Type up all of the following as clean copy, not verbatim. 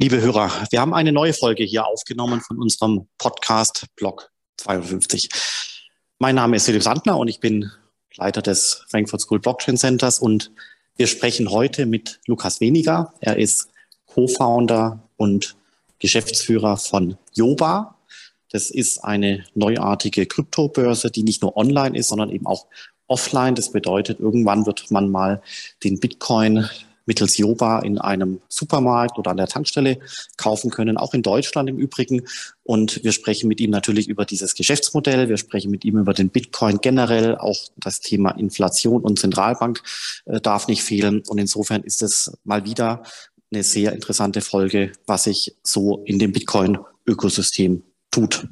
Liebe Hörer, wir haben eine neue Folge hier aufgenommen von unserem Podcast Block 52. Mein Name ist Philipp Sandner und ich bin Leiter des Frankfurt School Blockchain Centers und wir sprechen heute mit Lukas Weniger. Er ist Co-Founder und Geschäftsführer von Yoba. Das ist eine neuartige Kryptobörse, die nicht nur online ist, sondern eben auch offline. Das bedeutet, irgendwann wird man mal den Bitcoin mittels Yoba in einem Supermarkt oder an der Tankstelle kaufen können, auch in Deutschland im Übrigen. Und wir sprechen mit ihm natürlich über dieses Geschäftsmodell. Wir sprechen mit ihm über den Bitcoin generell. Auch das Thema Inflation und Zentralbank darf nicht fehlen. Und insofern ist es mal wieder eine sehr interessante Folge, was sich so in dem Bitcoin-Ökosystem tut.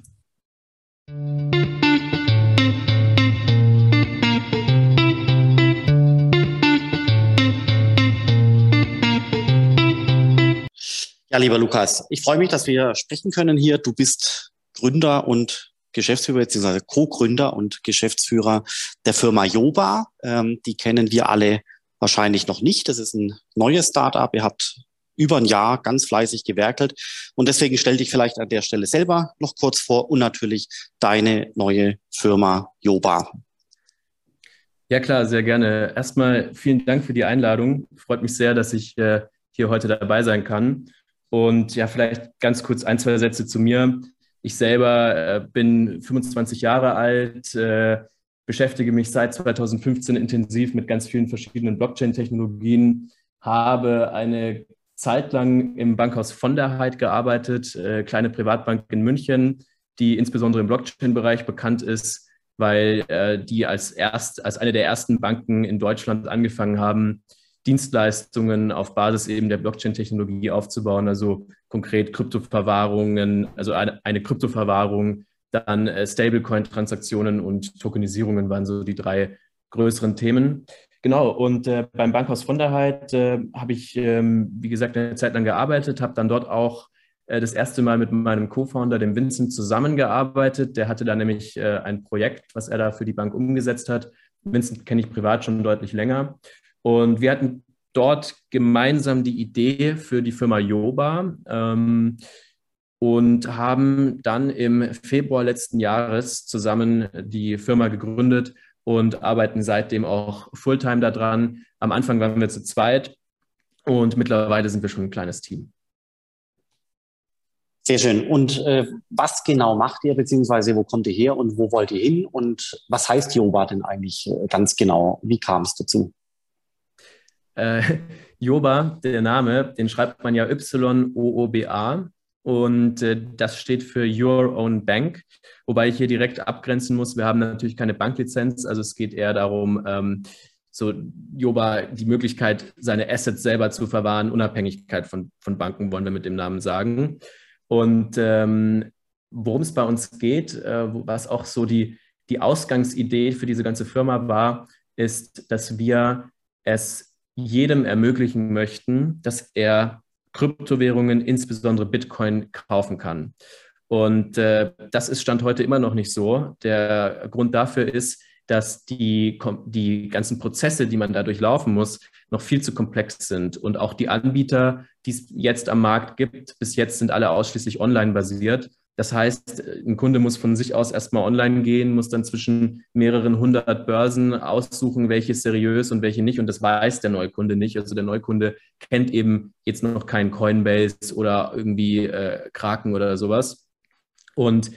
Ja, lieber Lukas, ich freue mich, dass wir sprechen können hier. Du bist Gründer und Geschäftsführer, beziehungsweise Co-Gründer und Geschäftsführer der Firma Yoba. Die kennen wir alle wahrscheinlich noch nicht. Das ist ein neues Startup. Ihr habt über ein Jahr ganz fleißig gewerkelt. Und deswegen stell dich vielleicht an der Stelle selber noch kurz vor und natürlich deine neue Firma Yoba. Ja klar, sehr gerne. Erstmal vielen Dank für die Einladung. Freut mich sehr, dass ich hier heute dabei sein kann. Und ja, vielleicht ganz kurz ein, zwei Sätze zu mir. Ich selber bin 25 Jahre alt, beschäftige mich seit 2015 intensiv mit ganz vielen verschiedenen Blockchain-Technologien, habe eine Zeit lang im Bankhaus von der Heid gearbeitet, kleine Privatbank in München, die insbesondere im Blockchain-Bereich bekannt ist, weil die als eine der ersten Banken in Deutschland angefangen haben, Dienstleistungen auf Basis eben der Blockchain-Technologie aufzubauen, also konkret Kryptoverwahrungen, also eine Kryptoverwahrung, dann Stablecoin-Transaktionen und Tokenisierungen waren so die drei größeren Themen. Genau, und beim Bankhaus von der Heid habe ich, wie gesagt, eine Zeit lang gearbeitet, habe dann dort auch das erste Mal mit meinem Co-Founder, dem Vincent, zusammengearbeitet. Der hatte da nämlich ein Projekt, was er da für die Bank umgesetzt hat. Vincent kenne ich privat schon deutlich länger. Und wir hatten dort gemeinsam die Idee für die Firma Yoba und haben dann im Februar letzten Jahres zusammen die Firma gegründet und arbeiten seitdem auch Fulltime daran. Am Anfang waren wir zu zweit und mittlerweile sind wir schon ein kleines Team. Sehr schön. Und was genau macht ihr, beziehungsweise wo kommt ihr her und wo wollt ihr hin? Und was heißt Yoba denn eigentlich ganz genau? Wie kam es dazu? Yoba, der Name, den schreibt man ja Y-O-O-B-A und das steht für Your Own Bank, wobei ich hier direkt abgrenzen muss, wir haben natürlich keine Banklizenz, also es geht eher darum, so Yoba die Möglichkeit, seine Assets selber zu verwahren, Unabhängigkeit von Banken, wollen wir mit dem Namen sagen. Und worum es bei uns geht, was auch so die Ausgangsidee für diese ganze Firma war, ist, dass wir es jedem ermöglichen möchten, dass er Kryptowährungen, insbesondere Bitcoin, kaufen kann. Und das ist Stand heute immer noch nicht so. Der Grund dafür ist, dass die ganzen Prozesse, die man da durchlaufen muss, noch viel zu komplex sind. Und auch die Anbieter, die es jetzt am Markt gibt, bis jetzt sind alle ausschließlich online basiert. Das heißt, ein Kunde muss von sich aus erstmal online gehen, muss dann zwischen mehreren hundert Börsen aussuchen, welche ist seriös und welche nicht. Und das weiß der Neukunde nicht. Also der Neukunde kennt eben jetzt noch keinen Coinbase oder irgendwie Kraken oder sowas. Und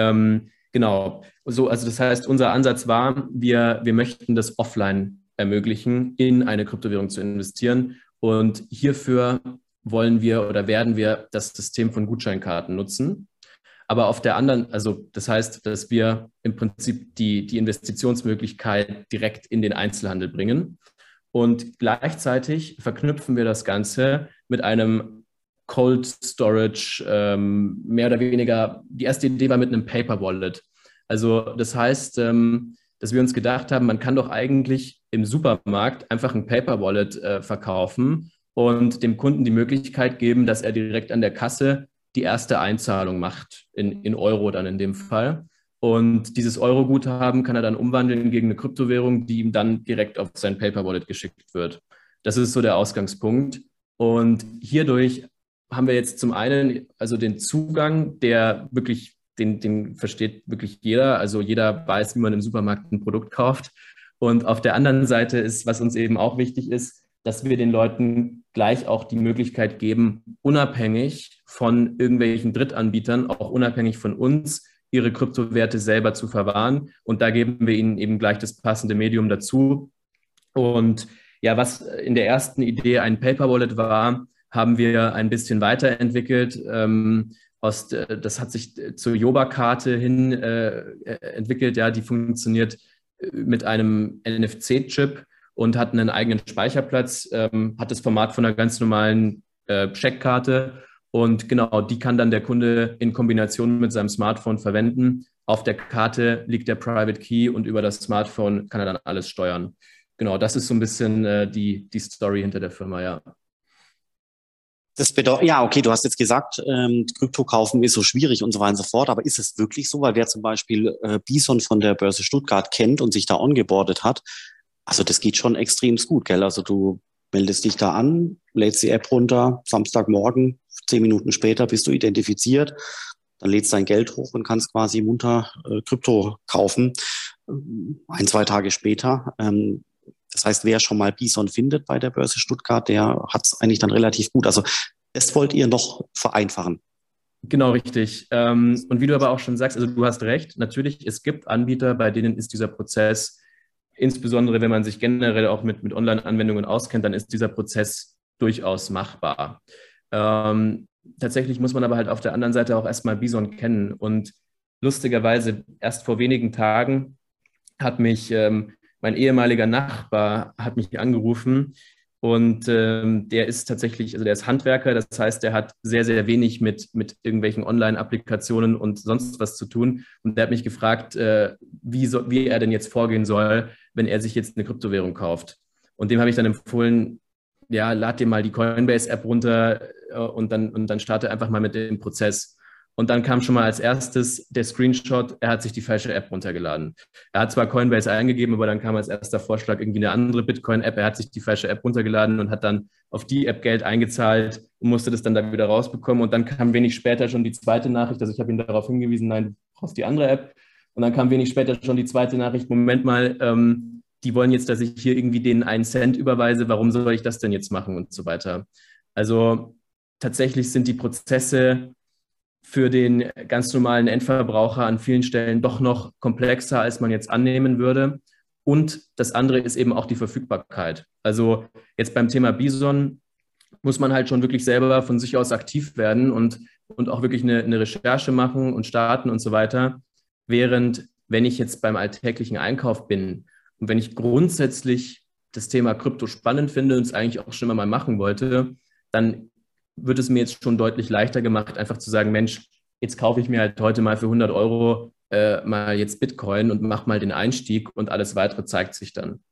genau, so, also das heißt, unser Ansatz war, wir möchten das offline ermöglichen, in eine Kryptowährung zu investieren. Und hierfür wollen wir oder werden wir das System von Gutscheinkarten nutzen. Aber auf der anderen, also das heißt, dass wir im Prinzip die Investitionsmöglichkeit direkt in den Einzelhandel bringen. Und gleichzeitig verknüpfen wir das Ganze mit einem Cold Storage, mehr oder weniger, die erste Idee war mit einem Paper Wallet. Also das heißt, dass wir uns gedacht haben, man kann doch eigentlich im Supermarkt einfach ein Paper Wallet verkaufen und dem Kunden die Möglichkeit geben, dass er direkt an der Kasse die erste Einzahlung macht, in Euro dann in dem Fall. Und dieses Euro-Guthaben kann er dann umwandeln gegen eine Kryptowährung, die ihm dann direkt auf sein Paper Wallet geschickt wird. Das ist so der Ausgangspunkt. Und hierdurch haben wir jetzt zum einen also den Zugang, der wirklich, den versteht wirklich jeder. Also jeder weiß, wie man im Supermarkt ein Produkt kauft. Und auf der anderen Seite ist, was uns eben auch wichtig ist, dass wir den Leuten gleich auch die Möglichkeit geben, unabhängig von irgendwelchen Drittanbietern, auch unabhängig von uns, ihre Kryptowerte selber zu verwahren. Und da geben wir ihnen eben gleich das passende Medium dazu. Und ja, was in der ersten Idee ein Paper Wallet war, haben wir ein bisschen weiterentwickelt. Das hat sich zur Yoba-Karte hin entwickelt. Ja, die funktioniert mit einem NFC-Chip und hat einen eigenen Speicherplatz, hat das Format von einer ganz normalen Scheckkarte. Und genau, die kann dann der Kunde in Kombination mit seinem Smartphone verwenden. Auf der Karte liegt der Private Key und über das Smartphone kann er dann alles steuern. Genau, das ist so ein bisschen die Story hinter der Firma, ja. Das bedeutet, ja, okay, du hast jetzt gesagt, Krypto kaufen ist so schwierig und so weiter und so fort, aber ist es wirklich so? Weil wer zum Beispiel Bison von der Börse Stuttgart kennt und sich da ongeboardet hat, also das geht schon extrem gut, gell? Also du meldest dich da an, lädst die App runter, Samstagmorgen, 10 Minuten später bist du identifiziert, dann lädst dein Geld hoch und kannst quasi munter Krypto kaufen, 1, 2 Tage später. Das heißt, wer schon mal Bison findet bei der Börse Stuttgart, der hat es eigentlich dann relativ gut. Also das wollt ihr noch vereinfachen. Genau, richtig. Und wie du aber auch schon sagst, also du hast recht, natürlich, es gibt Anbieter, bei denen ist dieser Prozess, insbesondere wenn man sich generell auch mit Online-Anwendungen auskennt, dann ist dieser Prozess durchaus machbar. Tatsächlich muss man aber halt auf der anderen Seite auch erstmal Bison kennen. Und lustigerweise, erst vor wenigen Tagen hat mich mein ehemaliger Nachbar hat mich angerufen und der ist tatsächlich, also der ist Handwerker, das heißt, der hat sehr, sehr wenig mit irgendwelchen Online-Applikationen und sonst was zu tun. Und der hat mich gefragt, wie er denn jetzt vorgehen soll, wenn er sich jetzt eine Kryptowährung kauft. Und dem habe ich dann empfohlen, ja, lad dir mal die Coinbase-App runter und dann starte einfach mal mit dem Prozess. Und dann kam schon mal als erstes der Screenshot, er hat sich die falsche App runtergeladen. Er hat zwar Coinbase eingegeben, aber dann kam als erster Vorschlag irgendwie eine andere Bitcoin-App. Er hat sich die falsche App runtergeladen und hat dann auf die App Geld eingezahlt und musste das dann da wieder rausbekommen. Und dann kam wenig später schon die zweite Nachricht, also ich habe ihn darauf hingewiesen, nein, du brauchst die andere App. Und dann kam wenig später schon die zweite Nachricht, Moment mal, die wollen jetzt, dass ich hier irgendwie denen 1 Cent überweise, warum soll ich das denn jetzt machen und so weiter. Also tatsächlich sind die Prozesse für den ganz normalen Endverbraucher an vielen Stellen doch noch komplexer, als man jetzt annehmen würde. Und das andere ist eben auch die Verfügbarkeit. Also jetzt beim Thema Bison muss man halt schon wirklich selber von sich aus aktiv werden und auch wirklich eine Recherche machen und starten und so weiter. Während, wenn ich jetzt beim alltäglichen Einkauf bin und wenn ich grundsätzlich das Thema Krypto spannend finde und es eigentlich auch schon immer mal machen wollte, dann wird es mir jetzt schon deutlich leichter gemacht, einfach zu sagen, Mensch, jetzt kaufe ich mir halt heute mal für 100 Euro mal jetzt Bitcoin und mache mal den Einstieg und alles Weitere zeigt sich dann.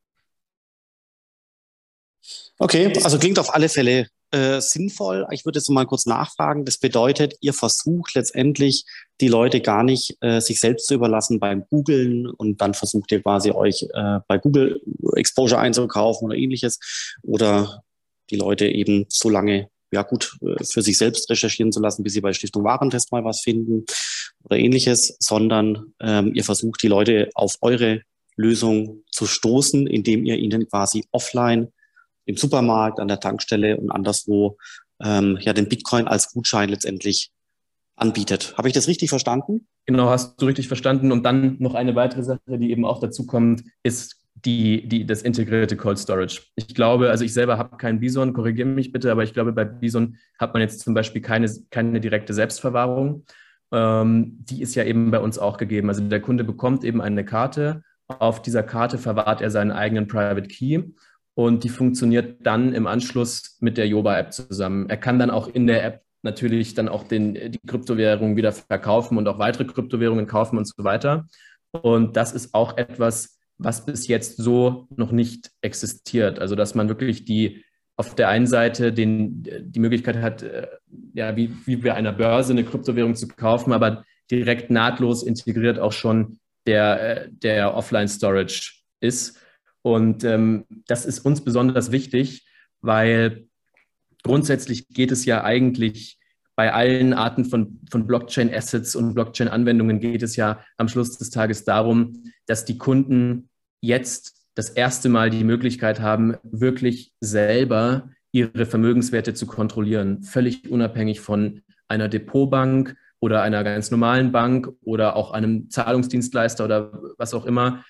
Okay, also klingt auf alle Fälle sinnvoll. Ich würde jetzt mal kurz nachfragen. Das bedeutet, ihr versucht letztendlich, die Leute gar nicht sich selbst zu überlassen beim Googlen und dann versucht ihr quasi euch bei Google Exposure einzukaufen oder ähnliches oder die Leute eben so lange ja gut, für sich selbst recherchieren zu lassen, bis sie bei Stiftung Warentest mal was finden oder ähnliches, sondern ihr versucht, die Leute auf eure Lösung zu stoßen, indem ihr ihnen quasi offline im Supermarkt, an der Tankstelle und anderswo ja den Bitcoin als Gutschein letztendlich anbietet. Habe ich das richtig verstanden? Genau, hast du richtig verstanden. Und dann noch eine weitere Sache, die eben auch dazu kommt, ist das integrierte Cold Storage. Ich glaube, also ich selber habe keinen Bison, korrigiere mich bitte, aber ich glaube, bei Bison hat man jetzt zum Beispiel keine direkte Selbstverwahrung. Die ist ja eben bei uns auch gegeben. Also der Kunde bekommt eben eine Karte. Auf dieser Karte verwahrt er seinen eigenen Private Key und die funktioniert dann im Anschluss mit der Yoba-App zusammen. Er kann dann auch in der App natürlich dann auch die Kryptowährungen wieder verkaufen und auch weitere Kryptowährungen kaufen und so weiter. Und das ist auch etwas, was bis jetzt so noch nicht existiert. Also dass man wirklich auf der einen Seite die Möglichkeit hat, ja, wie bei einer Börse eine Kryptowährung zu kaufen, aber direkt nahtlos integriert auch schon der Offline-Storage ist. Und das ist uns besonders wichtig, weil grundsätzlich geht es ja eigentlich bei allen Arten von Blockchain-Assets und Blockchain-Anwendungen geht es ja am Schluss des Tages darum, dass die Kunden jetzt das erste Mal die Möglichkeit haben, wirklich selber ihre Vermögenswerte zu kontrollieren, völlig unabhängig von einer Depotbank oder einer ganz normalen Bank oder auch einem Zahlungsdienstleister oder was auch immer,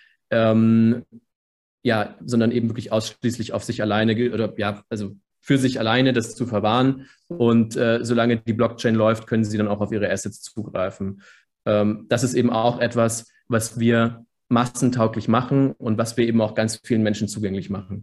ja, sondern eben wirklich ausschließlich auf sich alleine oder ja, also für sich alleine das zu verwahren. Und solange die Blockchain läuft, können sie dann auch auf ihre Assets zugreifen. Das ist eben auch etwas, was wir massentauglich machen und was wir eben auch ganz vielen Menschen zugänglich machen.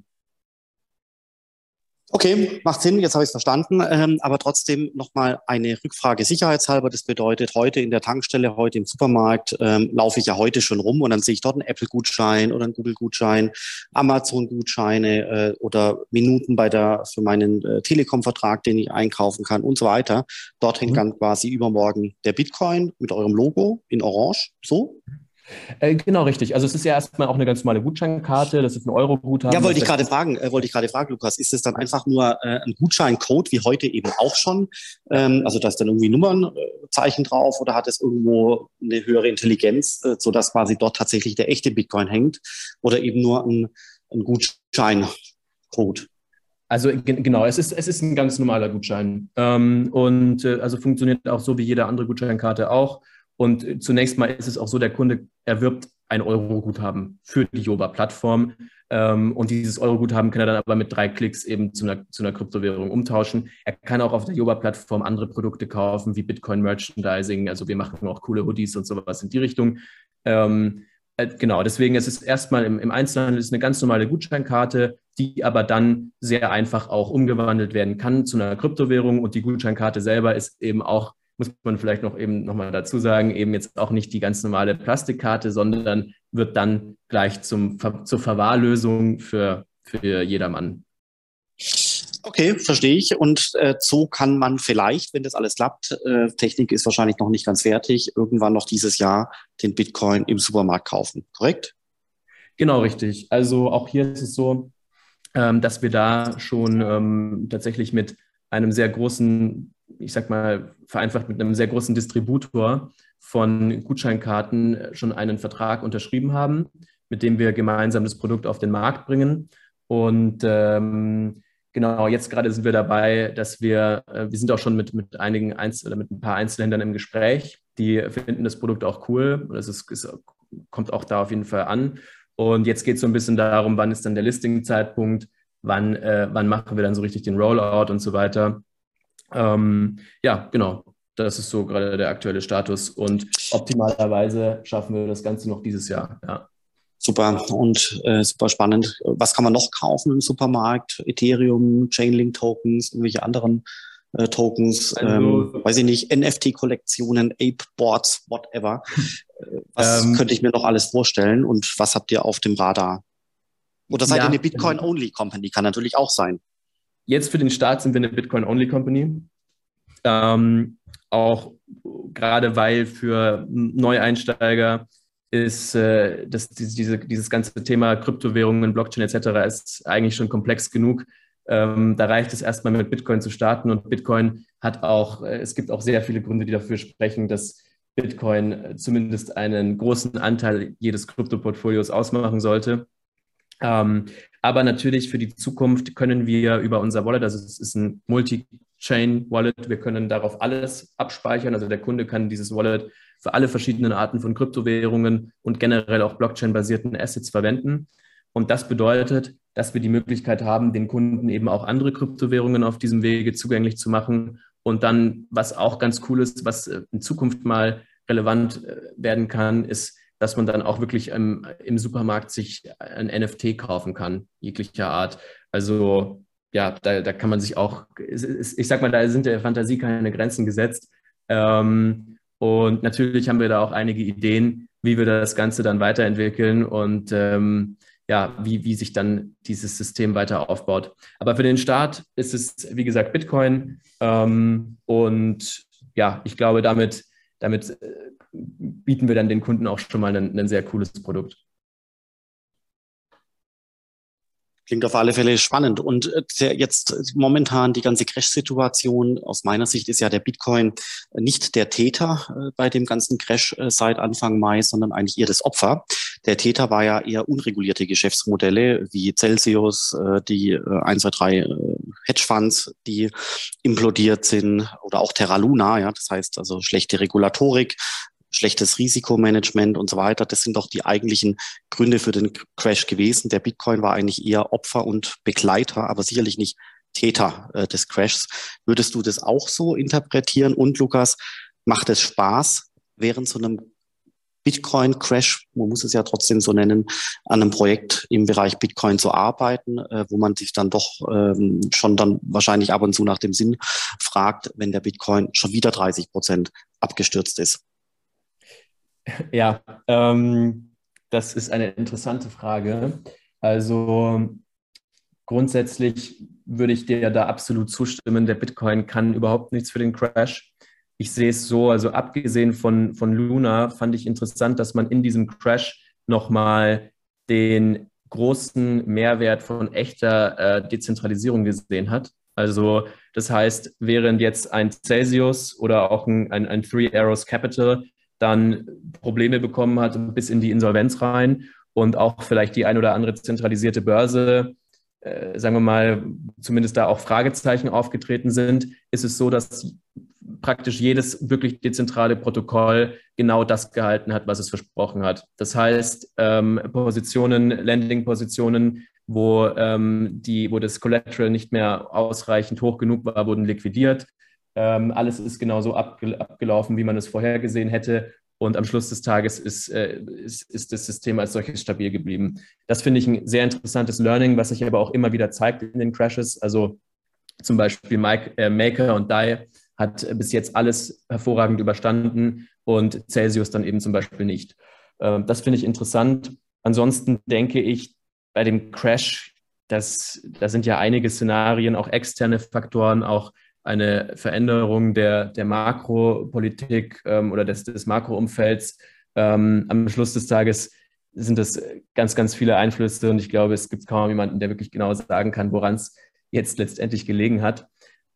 Okay, macht Sinn, jetzt habe ich es verstanden. Aber trotzdem nochmal eine Rückfrage sicherheitshalber. Das bedeutet, heute in der Tankstelle, heute im Supermarkt laufe ich ja heute schon rum und dann sehe ich dort einen Apple-Gutschein oder einen Google-Gutschein, Amazon-Gutscheine oder Minuten für meinen Telekom-Vertrag, den ich einkaufen kann und so weiter. Dort hängt dann quasi übermorgen der Bitcoin mit eurem Logo in Orange. So? Genau, richtig. Also es ist ja erstmal auch eine ganz normale Gutscheinkarte, das ist ein Euro-Guthaben. Ja, wollte ich gerade fragen, Lukas, ist es dann einfach nur ein Gutscheincode, wie heute eben auch schon? Also da ist dann irgendwie Nummernzeichen drauf oder hat es irgendwo eine höhere Intelligenz, sodass quasi dort tatsächlich der echte Bitcoin hängt oder eben nur ein Gutscheincode? Also genau, es ist ein ganz normaler Gutschein also funktioniert auch so wie jede andere Gutscheinkarte auch. Und zunächst mal ist es auch so, der Kunde erwirbt ein Euro-Guthaben für die Joba-Plattform. Und dieses Euro-Guthaben kann er dann aber mit 3 Klicks eben zu einer Kryptowährung umtauschen. Er kann auch auf der Joba-Plattform andere Produkte kaufen, wie Bitcoin-Merchandising. Also wir machen auch coole Hoodies und sowas in die Richtung. Genau, deswegen ist es erstmal im Einzelhandel ist eine ganz normale Gutscheinkarte, die aber dann sehr einfach auch umgewandelt werden kann zu einer Kryptowährung. Und die Gutscheinkarte selber ist eben auch, muss man vielleicht noch mal dazu sagen, eben jetzt auch nicht die ganz normale Plastikkarte, sondern wird dann gleich zur Verwahrlösung für jedermann. Okay, verstehe ich. Und so kann man vielleicht, wenn das alles klappt, Technik ist wahrscheinlich noch nicht ganz fertig, irgendwann noch dieses Jahr den Bitcoin im Supermarkt kaufen, korrekt? Genau, richtig. Also auch hier ist es so, dass wir da schon tatsächlich mit einem sehr großen, ich sag mal vereinfacht, mit einem sehr großen Distributor von Gutscheinkarten schon einen Vertrag unterschrieben haben, mit dem wir gemeinsam das Produkt auf den Markt bringen. Und genau, jetzt gerade sind wir dabei, dass wir sind auch schon mit einigen oder mit ein paar Einzelhändlern im Gespräch, die finden das Produkt auch cool. Es kommt auch da auf jeden Fall an. Und jetzt geht es so ein bisschen darum, wann ist dann der Listing-Zeitpunkt, wann machen wir dann so richtig den Rollout und so weiter. Ja, genau. Das ist so gerade der aktuelle Status. Und optimalerweise schaffen wir das Ganze noch dieses Jahr. Ja. Super und super spannend. Was kann man noch kaufen im Supermarkt? Ethereum, Chainlink-Tokens, irgendwelche anderen Tokens, Also, weiß ich nicht, NFT-Kollektionen, Ape-Boards, whatever. Was könnte ich mir noch alles vorstellen und was habt ihr auf dem Radar? Oder seid ihr eine ja, Bitcoin-Only-Company? Kann natürlich auch sein. jetzt für den Start sind wir eine Bitcoin-Only-Company. Auch gerade weil für Neueinsteiger ist dieses ganze Thema Kryptowährungen, Blockchain etc. ist eigentlich schon komplex genug. Da reicht es erstmal mit Bitcoin zu starten und Bitcoin es gibt auch sehr viele Gründe, die dafür sprechen, dass Bitcoin zumindest einen großen Anteil jedes Kryptoportfolios ausmachen sollte. Aber natürlich für die Zukunft können wir über unser Wallet, also es ist ein Multi-Chain-Wallet, wir können darauf alles abspeichern. Also der Kunde kann dieses Wallet für alle verschiedenen Arten von Kryptowährungen und generell auch Blockchain-basierten Assets verwenden. Und das bedeutet, dass wir die Möglichkeit haben, den Kunden eben auch andere Kryptowährungen auf diesem Wege zugänglich zu machen. Und dann, was auch ganz cool ist, was in Zukunft mal relevant werden kann, ist, dass man dann auch wirklich im Supermarkt sich ein NFT kaufen kann, jeglicher Art. Also ja, da kann man sich auch, ich sag mal, da sind der Fantasie keine Grenzen gesetzt. Und natürlich haben wir da auch einige Ideen, wie wir das Ganze dann weiterentwickeln und ja, wie sich dann dieses System weiter aufbaut. Aber für den Start ist es, wie gesagt, Bitcoin. Und ja, ich glaube, damit bieten wir dann den Kunden auch schon mal ein sehr cooles Produkt. Klingt auf alle Fälle spannend. Und jetzt momentan die ganze Crash-Situation, aus meiner Sicht ist ja der Bitcoin nicht der Täter bei dem ganzen Crash seit Anfang Mai, sondern eigentlich eher das Opfer. Der Täter war ja eher unregulierte Geschäftsmodelle wie Celsius, die 1, 2, 3 Hedgefonds, die implodiert sind, oder auch Terra Luna, ja, das heißt also schlechte Regulatorik, schlechtes Risikomanagement und so weiter. Das sind doch die eigentlichen Gründe für den Crash gewesen. Der Bitcoin war eigentlich eher Opfer und Begleiter, aber sicherlich nicht Täter des Crashs. Würdest du das auch so interpretieren? Und Lukas, macht es Spaß, während so einem Bitcoin-Crash, man muss es ja trotzdem so nennen, an einem Projekt im Bereich Bitcoin zu arbeiten, wo man sich dann doch schon dann wahrscheinlich ab und zu nach dem Sinn fragt, wenn der Bitcoin schon wieder 30% abgestürzt ist? Ja, das ist eine interessante Frage. Also grundsätzlich würde ich dir da absolut zustimmen. Der Bitcoin kann überhaupt nichts für den Crash. Ich sehe es so, also abgesehen von Luna fand ich interessant, dass man in diesem Crash nochmal den großen Mehrwert von echter Dezentralisierung gesehen hat. Also das heißt, während jetzt ein Celsius oder auch ein Three Arrows Capital dann Probleme bekommen hat bis in die Insolvenz rein und auch vielleicht die ein oder andere zentralisierte Börse, sagen wir mal, zumindest da auch Fragezeichen aufgetreten sind, ist es so, dass praktisch jedes wirklich dezentrale Protokoll genau das gehalten hat, was es versprochen hat. Das heißt, Positionen, Landing-Positionen, wo das Collateral nicht mehr ausreichend hoch genug war, wurden liquidiert. Alles ist genauso abgelaufen, wie man es vorhergesehen hätte. Und am Schluss des Tages ist das System als solches stabil geblieben. Das finde ich ein sehr interessantes Learning, was sich aber auch immer wieder zeigt in den Crashes. Also zum Beispiel Maker und DAI hat bis jetzt alles hervorragend überstanden und Celsius dann eben zum Beispiel nicht. Das finde ich interessant. Ansonsten denke ich, bei dem Crash, da sind ja einige Szenarien, auch externe Faktoren, auch eine Veränderung der Makropolitik oder des Makroumfelds. Am Schluss des Tages sind das ganz, ganz viele Einflüsse und ich glaube, es gibt kaum jemanden, der wirklich genau sagen kann, woran es jetzt letztendlich gelegen hat.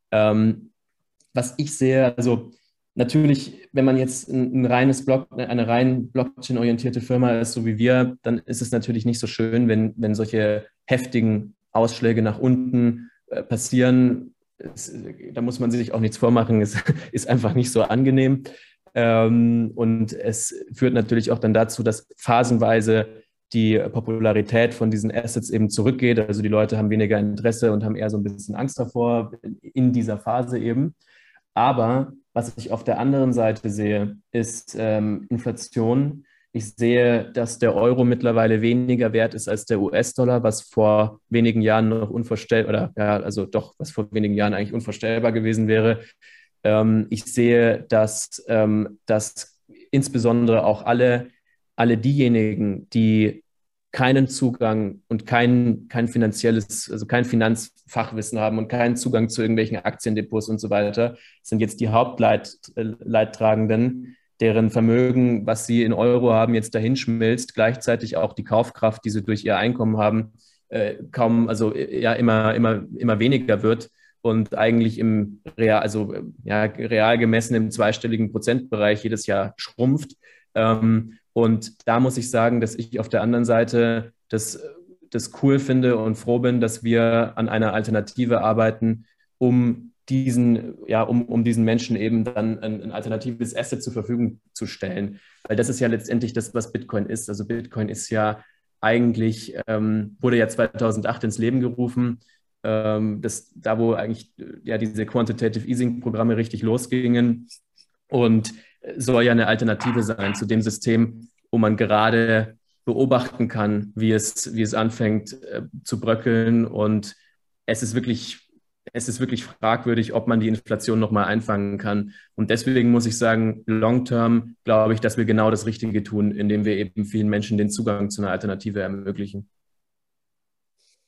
Was ich sehe, also natürlich, wenn man jetzt eine rein Blockchain-orientierte Firma ist, so wie wir, dann ist es natürlich nicht so schön, wenn solche heftigen Ausschläge nach unten passieren. Da muss man sich auch nichts vormachen, es ist einfach nicht so angenehm. Und es führt natürlich auch dann dazu, dass phasenweise die Popularität von diesen Assets eben zurückgeht. Also die Leute haben weniger Interesse und haben eher so ein bisschen Angst davor in dieser Phase eben. Aber was ich auf der anderen Seite sehe, ist Inflation. Ich sehe, dass der Euro mittlerweile weniger wert ist als der US-Dollar, was vor wenigen Jahren noch unvorstellbar, was vor wenigen Jahren eigentlich unvorstellbar gewesen wäre. Ich sehe, dass insbesondere auch alle diejenigen, die keinen Zugang und kein Finanzfachwissen haben und keinen Zugang zu irgendwelchen Aktiendepots und so weiter, sind jetzt die Hauptleidtragenden, deren Vermögen, was sie in Euro haben, jetzt dahin schmilzt, gleichzeitig auch die Kaufkraft, die sie durch ihr Einkommen haben, immer weniger wird und eigentlich real gemessen im zweistelligen Prozentbereich jedes Jahr schrumpft. Und da muss ich sagen, dass ich auf der anderen Seite das cool finde und froh bin, dass wir an einer Alternative arbeiten, um diesen Menschen eben dann ein alternatives Asset zur Verfügung zu stellen. Weil das ist ja letztendlich das, was Bitcoin ist. Also Bitcoin ist ja eigentlich, wurde ja 2008 ins Leben gerufen, wo eigentlich diese Quantitative Easing-Programme richtig losgingen und soll ja eine Alternative sein zu dem System, wo man gerade beobachten kann, wie es anfängt zu bröckeln. Und es ist wirklich fragwürdig, ob man die Inflation nochmal einfangen kann. Und deswegen muss ich sagen, long-term glaube ich, dass wir genau das Richtige tun, indem wir eben vielen Menschen den Zugang zu einer Alternative ermöglichen.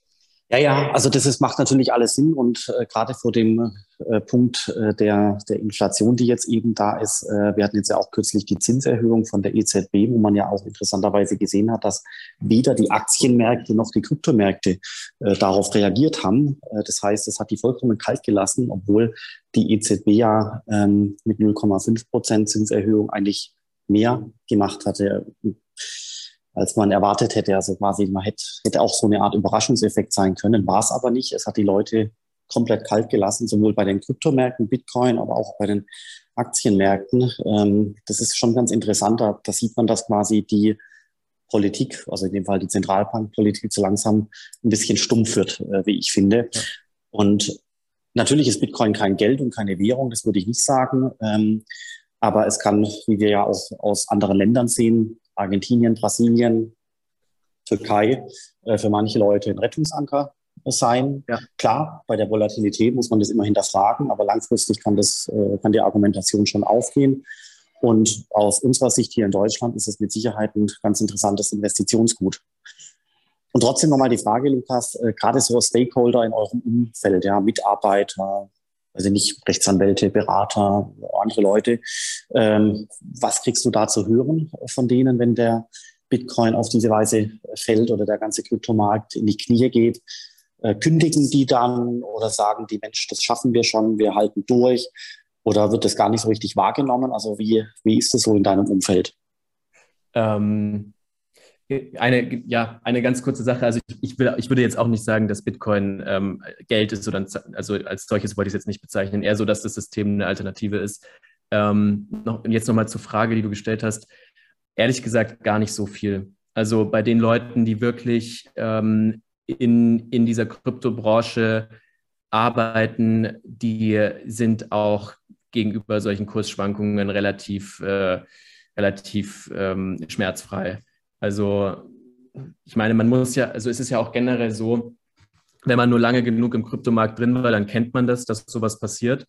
Ja, also macht natürlich alles Sinn und gerade vor dem Punkt der Inflation, die jetzt eben da ist, wir hatten jetzt ja auch kürzlich die Zinserhöhung von der EZB, wo man ja auch interessanterweise gesehen hat, dass weder die Aktienmärkte noch die Kryptomärkte darauf reagiert haben. Das heißt, es hat die vollkommen kalt gelassen, obwohl die EZB ja mit 0,5% Zinserhöhung eigentlich mehr gemacht hatte, als man erwartet hätte. Also quasi, man hätte auch so eine Art Überraschungseffekt sein können, war es aber nicht. Es hat die Leute komplett kalt gelassen, sowohl bei den Kryptomärkten, Bitcoin, aber auch bei den Aktienmärkten. Das ist schon ganz interessant. Da sieht man, dass quasi die Politik, also in dem Fall die Zentralbankpolitik, so langsam ein bisschen stumpf wird, wie ich finde. Ja. Und natürlich ist Bitcoin kein Geld und keine Währung, das würde ich nicht sagen. Aber es kann, wie wir ja auch aus anderen Ländern sehen, Argentinien, Brasilien, Türkei, für manche Leute ein Rettungsanker sein. Ja. Klar, bei der Volatilität muss man das immer hinterfragen, aber langfristig kann die Argumentation schon aufgehen. Und aus unserer Sicht hier in Deutschland ist es mit Sicherheit ein ganz interessantes Investitionsgut. Und trotzdem nochmal die Frage, Lukas, gerade so Stakeholder in eurem Umfeld, ja, Mitarbeiter, also nicht Rechtsanwälte, Berater, andere Leute. Was kriegst du da zu hören von denen, wenn der Bitcoin auf diese Weise fällt oder der ganze Kryptomarkt in die Knie geht? Kündigen die dann oder sagen die, Mensch, das schaffen wir schon, wir halten durch? Oder wird das gar nicht so richtig wahrgenommen? Also wie ist das so in deinem Umfeld? Eine ganz kurze Sache. Also ich würde jetzt auch nicht sagen, dass Bitcoin Geld ist, oder also als solches wollte ich es jetzt nicht bezeichnen, eher so, dass das System eine Alternative ist. Jetzt nochmal zur Frage, die du gestellt hast. Ehrlich gesagt gar nicht so viel. Also bei den Leuten, die wirklich in dieser Kryptobranche arbeiten, die sind auch gegenüber solchen Kursschwankungen relativ schmerzfrei. Also ich meine, es ist ja auch generell so, wenn man nur lange genug im Kryptomarkt drin war, dann kennt man das, dass sowas passiert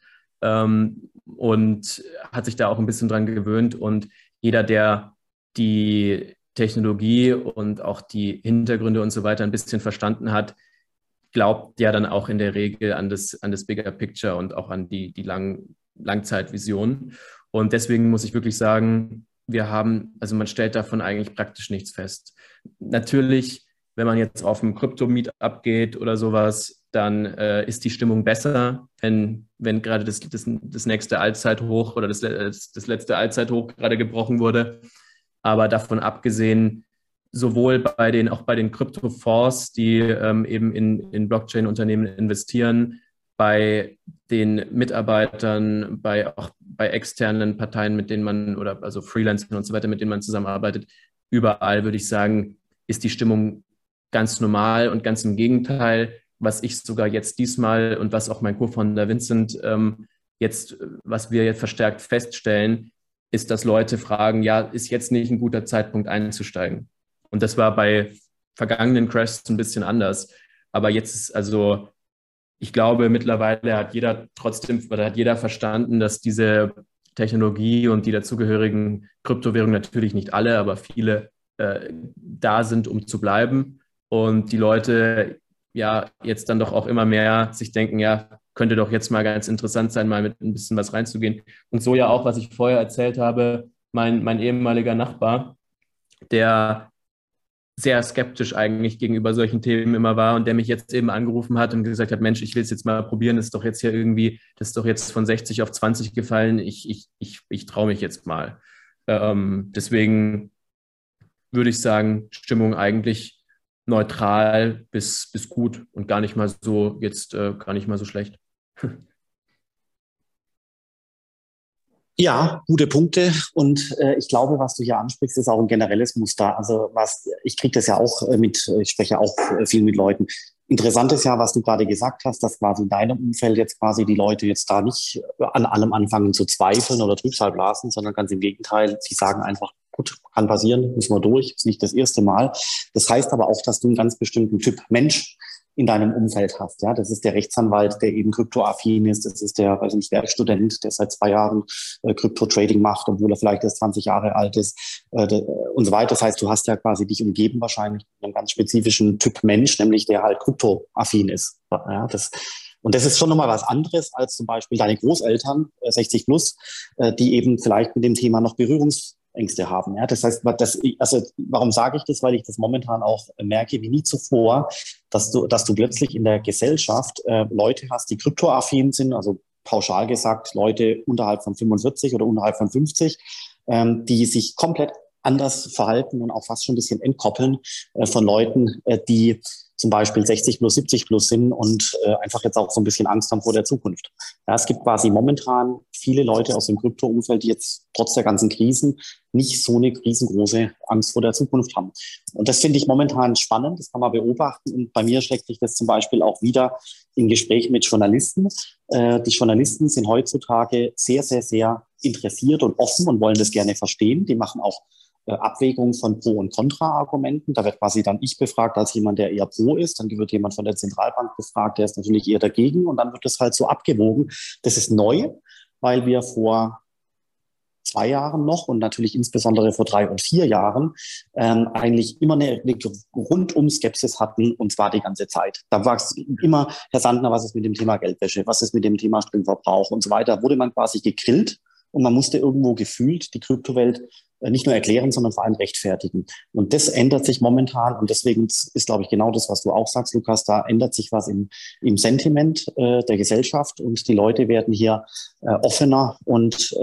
und hat sich da auch ein bisschen dran gewöhnt. Und jeder, der die Technologie und auch die Hintergründe und so weiter ein bisschen verstanden hat, glaubt ja dann auch in der Regel an das Bigger Picture und auch an die Langzeitvision. Und deswegen muss ich wirklich sagen, man stellt davon eigentlich praktisch nichts fest. Natürlich, wenn man jetzt auf ein Krypto-Meetup geht oder sowas, dann ist die Stimmung besser, wenn gerade das nächste Allzeithoch oder das letzte Allzeithoch gerade gebrochen wurde. Aber davon abgesehen, sowohl auch bei den Kryptofonds, die eben in Blockchain-Unternehmen investieren, bei den Mitarbeitern, auch bei externen Parteien, mit denen man, oder also Freelancern und so weiter, mit denen man zusammenarbeitet, überall würde ich sagen, ist die Stimmung ganz normal und ganz im Gegenteil, was ich sogar jetzt diesmal und was auch mein Co-Founder Vincent was wir jetzt verstärkt feststellen, ist, dass Leute fragen, ja, ist jetzt nicht ein guter Zeitpunkt einzusteigen? Und das war bei vergangenen Crashs ein bisschen anders. Aber jetzt ist ich glaube, mittlerweile hat jeder verstanden, dass diese Technologie und die dazugehörigen Kryptowährungen, natürlich nicht alle, aber viele da sind, um zu bleiben. Und die Leute ja jetzt dann doch auch immer mehr sich denken, ja, könnte doch jetzt mal ganz interessant sein, mal mit ein bisschen was reinzugehen. Und so ja auch, was ich vorher erzählt habe, mein ehemaliger Nachbar, der sehr skeptisch eigentlich gegenüber solchen Themen immer war und der mich jetzt eben angerufen hat und gesagt hat, Mensch, ich will es jetzt mal probieren, das ist doch jetzt von 60 auf 20 gefallen, ich traue mich jetzt mal. Deswegen würde ich sagen, Stimmung eigentlich neutral bis gut und gar nicht mal so schlecht. Ja, gute Punkte. Und ich glaube, was du hier ansprichst, ist auch ein generelles Muster. Also ich kriege das ja auch ich spreche auch viel mit Leuten. Interessant ist ja, was du gerade gesagt hast, dass quasi in deinem Umfeld jetzt quasi die Leute jetzt da nicht an allem anfangen zu zweifeln oder Trübsal blasen, sondern ganz im Gegenteil, die sagen einfach, gut, kann passieren, müssen wir durch, ist nicht das erste Mal. Das heißt aber auch, dass du einen ganz bestimmten Typ Mensch in deinem Umfeld hast. Ja, das ist der Rechtsanwalt, der eben kryptoaffin ist. Das ist der, weiß nicht, Werkstudent, der seit 2 Jahren Krypto-Trading macht, obwohl er vielleicht erst 20 Jahre alt ist und so weiter. Das heißt, du hast ja quasi dich umgeben wahrscheinlich mit einem ganz spezifischen Typ Mensch, nämlich der halt kryptoaffin ist. Ja, und das ist schon nochmal was anderes als zum Beispiel deine Großeltern, 60 plus, die eben vielleicht mit dem Thema noch Berührungsängste haben. Ja, das heißt, also warum sage ich das? Weil ich das momentan auch merke, wie nie zuvor, dass du plötzlich in der Gesellschaft Leute hast, die kryptoaffin sind, also pauschal gesagt Leute unterhalb von 45 oder unterhalb von 50, die sich komplett anders verhalten und auch fast schon ein bisschen entkoppeln von Leuten, die zum Beispiel 60 plus, 70 plus sind und einfach jetzt auch so ein bisschen Angst haben vor der Zukunft. Ja, es gibt quasi momentan viele Leute aus dem Krypto-Umfeld, die jetzt trotz der ganzen Krisen nicht so eine riesengroße Angst vor der Zukunft haben. Und das finde ich momentan spannend, das kann man beobachten. Und bei mir schlägt sich das zum Beispiel auch wieder in Gesprächen mit Journalisten. Die Journalisten sind heutzutage sehr, sehr, sehr interessiert und offen und wollen das gerne verstehen. Die machen auch Abwägung von Pro- und Kontra-Argumenten. Da wird quasi dann ich befragt als jemand, der eher pro ist. Dann wird jemand von der Zentralbank befragt, der ist natürlich eher dagegen. Und dann wird das halt so abgewogen. Das ist neu, weil wir vor 2 Jahren noch und natürlich insbesondere vor 3 und 4 Jahren eigentlich immer eine rundum Skepsis hatten, und zwar die ganze Zeit. Da war es immer, Herr Sandner, was ist mit dem Thema Geldwäsche, was ist mit dem Thema Stromverbrauch und so weiter, wurde man quasi gegrillt und man musste irgendwo gefühlt die Kryptowelt nicht nur erklären, sondern vor allem rechtfertigen. Und das ändert sich momentan und deswegen ist, glaube ich, genau das, was du auch sagst, Lukas, da ändert sich was im Sentiment der Gesellschaft und die Leute werden hier offener und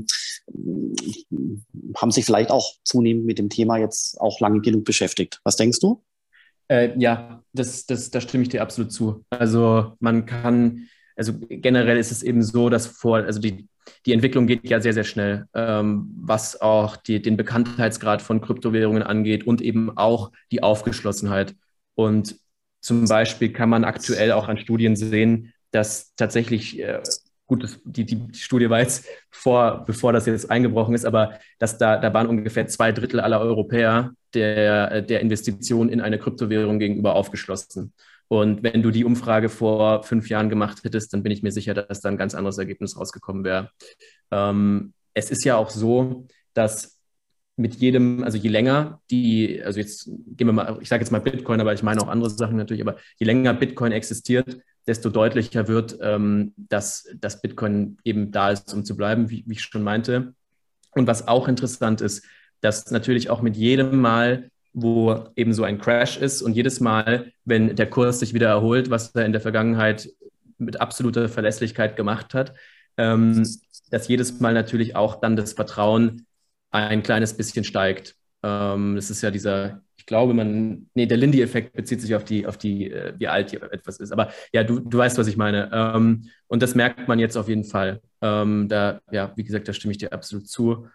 haben sich vielleicht auch zunehmend mit dem Thema jetzt auch lange genug beschäftigt. Was denkst du? Ja, da stimme ich dir absolut zu. Also also generell ist es eben so, dass also die Entwicklung geht ja sehr, sehr schnell, was auch den Bekanntheitsgrad von Kryptowährungen angeht und eben auch die Aufgeschlossenheit. Und zum Beispiel kann man aktuell auch an Studien sehen, dass tatsächlich, gut, die Studie war jetzt bevor das jetzt eingebrochen ist, aber dass da waren ungefähr 2/3 aller Europäer der Investition in eine Kryptowährung gegenüber aufgeschlossen. Und wenn du die Umfrage vor 5 Jahren gemacht hättest, dann bin ich mir sicher, dass da ein ganz anderes Ergebnis rausgekommen wäre. Es ist ja auch so, dass mit jedem, also je länger also jetzt gehen wir mal, ich sage jetzt mal Bitcoin, aber ich meine auch andere Sachen natürlich, aber je länger Bitcoin existiert, desto deutlicher wird, dass Bitcoin eben da ist, um zu bleiben, wie ich schon meinte. Und was auch interessant ist, dass natürlich auch mit jedem Mal, wo eben so ein Crash ist und jedes Mal, wenn der Kurs sich wieder erholt, was er in der Vergangenheit mit absoluter Verlässlichkeit gemacht hat, dass jedes Mal natürlich auch dann das Vertrauen ein kleines bisschen steigt. Das ist ja ich glaube, der Lindy-Effekt bezieht sich auf wie alt hier etwas ist. Aber ja, du weißt, was ich meine. Und das merkt man jetzt auf jeden Fall. Wie gesagt, da stimme ich dir absolut zu.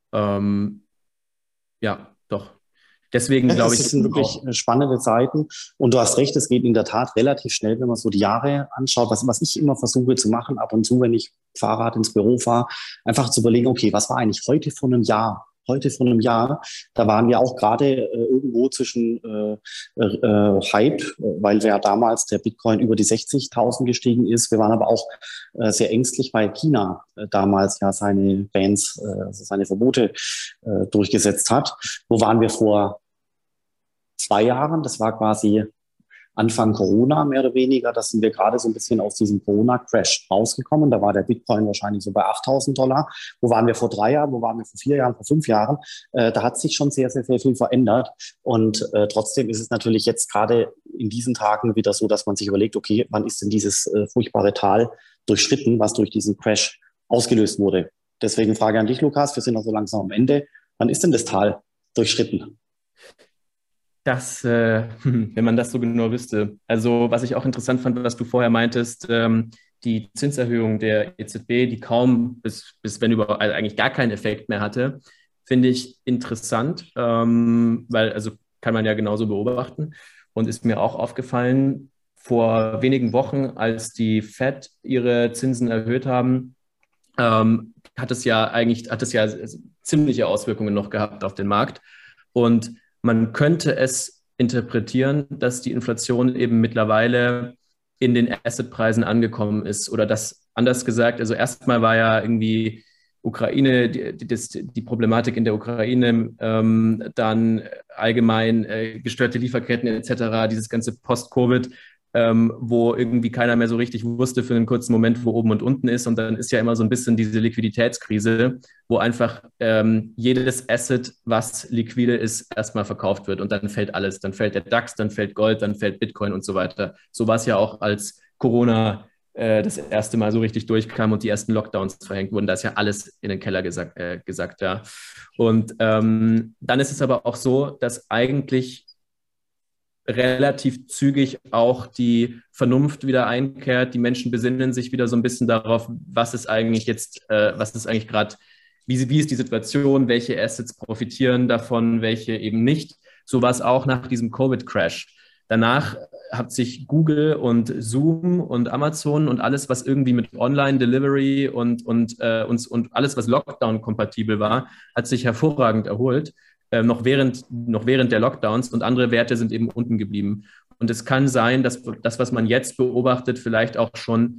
Ja, doch. Deswegen glaube ich. Das sind wirklich spannende Zeiten. Und du hast recht, es geht in der Tat relativ schnell, wenn man so die Jahre anschaut. Was ich immer versuche zu machen, ab und zu, wenn ich Fahrrad ins Büro fahre, einfach zu überlegen, okay, was war eigentlich heute vor einem Jahr? Heute vor einem Jahr, da waren wir auch gerade irgendwo zwischen Hype, weil wir ja damals der Bitcoin über die 60.000 gestiegen ist. Wir waren aber auch sehr ängstlich, weil China damals ja seine Bans, also seine Verbote durchgesetzt hat. Wo waren wir vor 2 Jahren? Das war quasi Anfang Corona mehr oder weniger. Da sind wir gerade so ein bisschen aus diesem Corona-Crash rausgekommen. Da war der Bitcoin wahrscheinlich so bei $8.000. Wo waren wir vor 3 Jahren? Wo waren wir vor 4 Jahren? Vor 5 Jahren? Da hat sich schon sehr, sehr, sehr viel verändert. Und trotzdem ist es natürlich jetzt gerade in diesen Tagen wieder so, dass man sich überlegt, okay, wann ist denn dieses furchtbare Tal durchschritten, was durch diesen Crash ausgelöst wurde? Deswegen Frage an dich, Lukas. Wir sind auch so langsam am Ende. Wann ist denn das Tal durchschritten? Wenn man das so genau wüsste. Also, was ich auch interessant fand, was du vorher meintest, die Zinserhöhung der EZB, die kaum bis wenn überhaupt also eigentlich gar keinen Effekt mehr hatte, finde ich interessant, weil, also kann man ja genauso beobachten und ist mir auch aufgefallen, vor wenigen Wochen, als die Fed ihre Zinsen erhöht haben, hat es ja ziemliche Auswirkungen noch gehabt auf den Markt und man könnte es interpretieren, dass die Inflation eben mittlerweile in den Assetpreisen angekommen ist. Oder das anders gesagt, also erstmal war ja irgendwie Ukraine, die Problematik in der Ukraine, dann allgemein gestörte Lieferketten etc., dieses ganze Post-Covid, wo irgendwie keiner mehr so richtig wusste für einen kurzen Moment, wo oben und unten ist. Und dann ist ja immer so ein bisschen diese Liquiditätskrise, wo einfach jedes Asset, was liquide ist, erstmal verkauft wird. Und dann fällt alles. Dann fällt der DAX, dann fällt Gold, dann fällt Bitcoin und so weiter. So war es ja auch, als Corona das erste Mal so richtig durchkam und die ersten Lockdowns verhängt wurden. Da ist ja alles in den Keller gesagt ja. Und dann ist es aber auch so, dass eigentlich relativ zügig auch die Vernunft wieder einkehrt. Die Menschen besinnen sich wieder so ein bisschen darauf, was ist eigentlich gerade, wie ist die Situation, welche Assets profitieren davon, welche eben nicht. So war es auch nach diesem Covid-Crash. Danach hat sich Google und Zoom und Amazon und alles, was irgendwie mit Online-Delivery und alles, was Lockdown-kompatibel war, hat sich hervorragend erholt. Noch während der Lockdowns, und andere Werte sind eben unten geblieben. Und es kann sein, dass das, was man jetzt beobachtet, vielleicht auch schon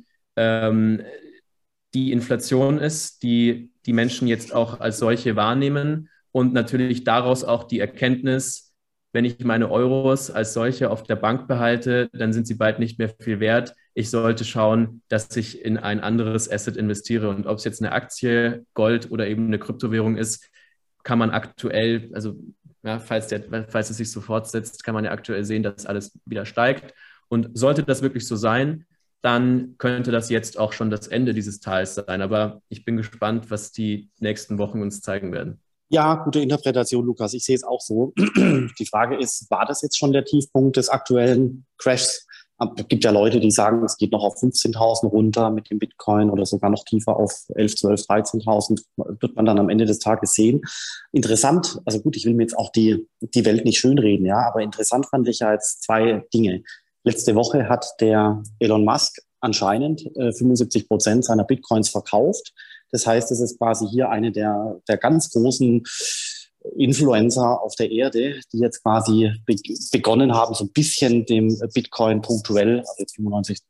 die Inflation ist, die die Menschen jetzt auch als solche wahrnehmen, und natürlich daraus auch die Erkenntnis: Wenn ich meine Euros als solche auf der Bank behalte, dann sind sie bald nicht mehr viel wert. Ich sollte schauen, dass ich in ein anderes Asset investiere. Und ob es jetzt eine Aktie, Gold oder eben eine Kryptowährung ist, kann man aktuell, also ja, falls es sich so fortsetzt, kann man ja aktuell sehen, dass alles wieder steigt. Und sollte das wirklich so sein, dann könnte das jetzt auch schon das Ende dieses Tals sein. Aber ich bin gespannt, was die nächsten Wochen uns zeigen werden. Ja, gute Interpretation, Lukas. Ich sehe es auch so. Die Frage ist, war das jetzt schon der Tiefpunkt des aktuellen Crashs? Es gibt ja Leute, die sagen, es geht noch auf 15.000 runter mit dem Bitcoin oder sogar noch tiefer auf 11, 12, 13.000. Wird man dann am Ende des Tages sehen. Interessant, also gut, ich will mir jetzt auch die Welt nicht schönreden, ja, aber interessant fand ich ja jetzt zwei Dinge. Letzte Woche hat der Elon Musk anscheinend 75% seiner Bitcoins verkauft. Das heißt, es ist quasi hier eine der ganz großen Influencer auf der Erde, die jetzt quasi begonnen haben, so ein bisschen dem Bitcoin punktuell, also jetzt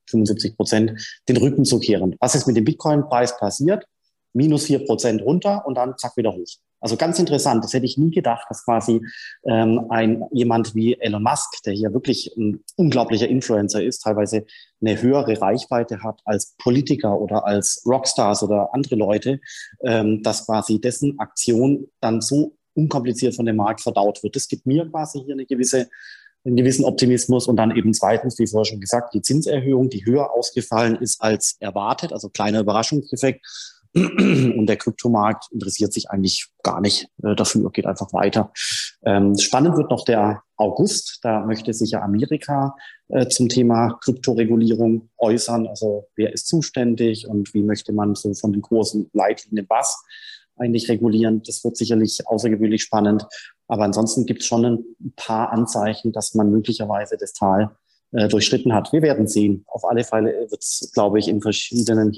75%, den Rücken zu kehren. Was ist mit dem Bitcoin-Preis passiert? -4% runter und dann zack wieder hoch. Also ganz interessant, das hätte ich nie gedacht, dass quasi jemand wie Elon Musk, der hier wirklich ein unglaublicher Influencer ist, teilweise eine höhere Reichweite hat als Politiker oder als Rockstars oder andere Leute, dass quasi dessen Aktion dann so unkompliziert von dem Markt verdaut wird. Das gibt mir quasi hier einen gewissen Optimismus. Und dann eben zweitens, wie vorher schon gesagt, die Zinserhöhung, die höher ausgefallen ist als erwartet, also kleiner Überraschungseffekt. Und der Kryptomarkt interessiert sich eigentlich gar nicht dafür, geht einfach weiter. Spannend wird noch der August. Da möchte sich ja Amerika zum Thema Kryptoregulierung äußern. Also wer ist zuständig und wie möchte man so von den großen Leitlinien was eigentlich regulieren? Das wird sicherlich außergewöhnlich spannend. Aber ansonsten gibt es schon ein paar Anzeichen, dass man möglicherweise das Tal durchschritten hat. Wir werden sehen. Auf alle Fälle wird es, glaube ich, in verschiedenen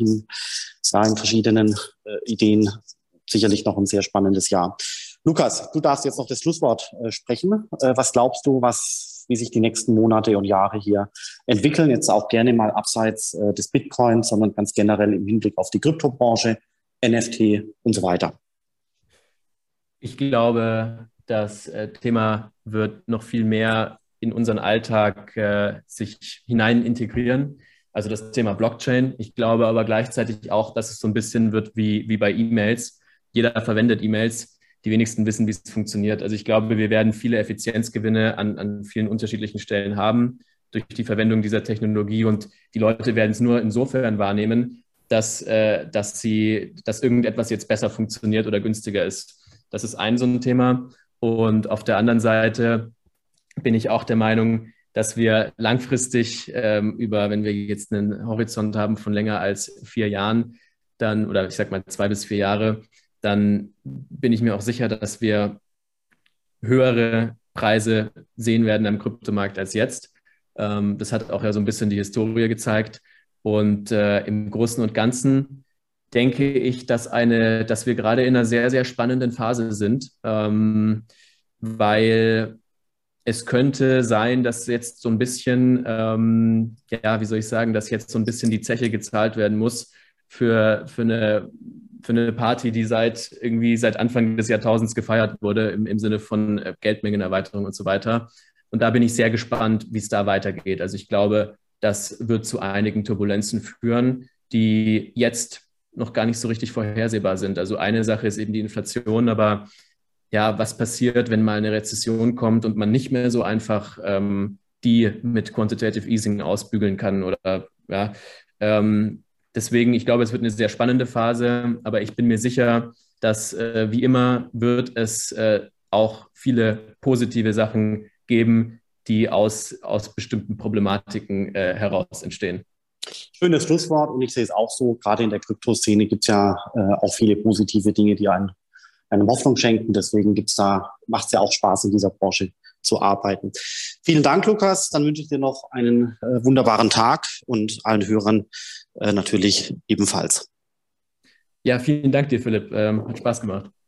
Ideen sicherlich noch ein sehr spannendes Jahr. Lukas, du darfst jetzt noch das Schlusswort sprechen. Was glaubst du, wie sich die nächsten Monate und Jahre hier entwickeln? Jetzt auch gerne mal abseits des Bitcoins, sondern ganz generell im Hinblick auf die Kryptobranche, NFT und so weiter. Ich glaube, das Thema wird noch viel mehr in unseren Alltag sich hinein integrieren. Also das Thema Blockchain. Ich glaube aber gleichzeitig auch, dass es so ein bisschen wird wie bei E-Mails. Jeder verwendet E-Mails. Die wenigsten wissen, wie es funktioniert. Also ich glaube, wir werden viele Effizienzgewinne an vielen unterschiedlichen Stellen haben durch die Verwendung dieser Technologie. Und die Leute werden es nur insofern wahrnehmen, dass irgendetwas jetzt besser funktioniert oder günstiger ist. Das ist so ein Thema. Und auf der anderen Seite bin ich auch der Meinung, dass wir langfristig wenn wir jetzt einen Horizont haben von länger als 4 Jahren, oder ich sag mal 2 bis 4 Jahre, dann bin ich mir auch sicher, dass wir höhere Preise sehen werden am Kryptomarkt als jetzt. Das hat auch ja so ein bisschen die Historie gezeigt. Und im Großen und Ganzen denke ich, dass wir gerade in einer sehr, sehr spannenden Phase sind, weil Es könnte sein, dass jetzt so ein bisschen, wie soll ich sagen, dass jetzt so ein bisschen die Zeche gezahlt werden muss für eine Party, die seit Anfang des Jahrtausends gefeiert wurde, im Sinne von Geldmengenerweiterung und so weiter. Und da bin ich sehr gespannt, wie es da weitergeht. Also ich glaube, das wird zu einigen Turbulenzen führen, die jetzt noch gar nicht so richtig vorhersehbar sind. Also eine Sache ist eben die Inflation, aber ja, was passiert, wenn mal eine Rezession kommt und man nicht mehr so einfach die mit Quantitative Easing ausbügeln kann oder ja. Deswegen, ich glaube, es wird eine sehr spannende Phase, aber ich bin mir sicher, dass wie immer wird es auch viele positive Sachen geben, die aus bestimmten Problematiken heraus entstehen. Schönes Schlusswort und ich sehe es auch so, gerade in der Kryptoszene gibt es ja auch viele positive Dinge, die einem Hoffnung schenken. Deswegen macht es ja auch Spaß, in dieser Branche zu arbeiten. Vielen Dank, Lukas. Dann wünsche ich dir noch einen wunderbaren Tag und allen Hörern natürlich ebenfalls. Ja, vielen Dank dir, Philipp. Hat Spaß gemacht.